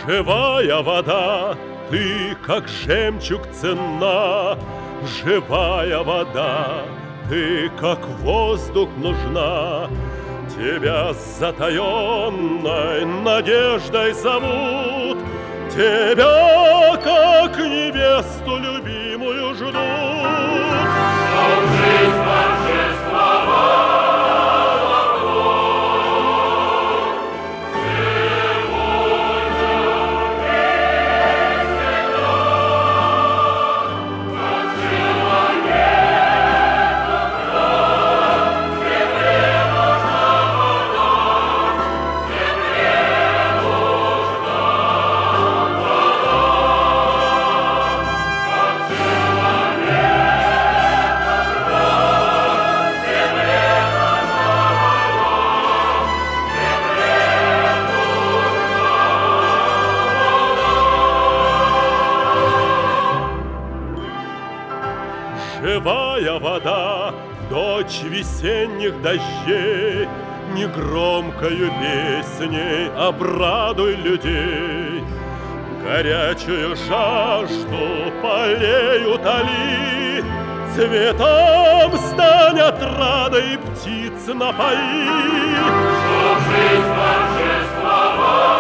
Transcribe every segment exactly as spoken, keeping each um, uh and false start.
Живая вода, ты как жемчуг ценна, живая вода, ты как воздух нужна. Тебя с затаенной надеждой зовут, тебя, как невесту любимую, ждут. Чтоб жизнь торжествовала вновь, сегодня и всегда, как человеку кровь, земле нужна вода, земле нужна вода, как человеку кровь, земле нужна Живая вода, дочь весенних дождей, негромкою песней обрадуй людей. Горячую жажду полей утоли, цветам стань отрадой, птиц напои. Чтоб жизнь торжествовала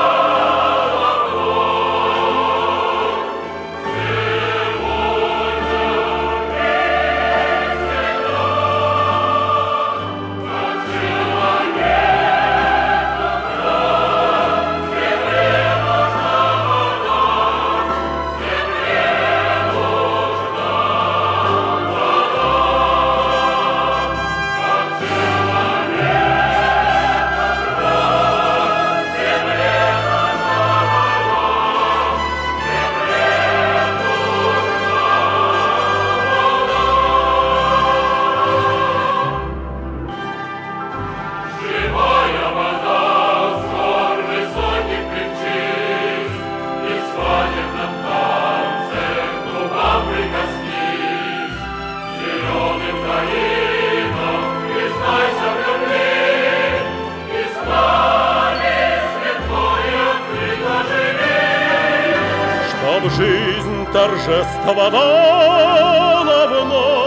вновь, сегодня и всегда, как человеку кровь, земле нужна вода, земле нужна вода, как человеку кровь, земле нужна живая вода с гор высоких примчись, и в свадебном танце к губам прикоснись. Зеленым долинам признайся в любви, и с нами светло и открыто живи. Чтоб жизнь торжествовала вновь,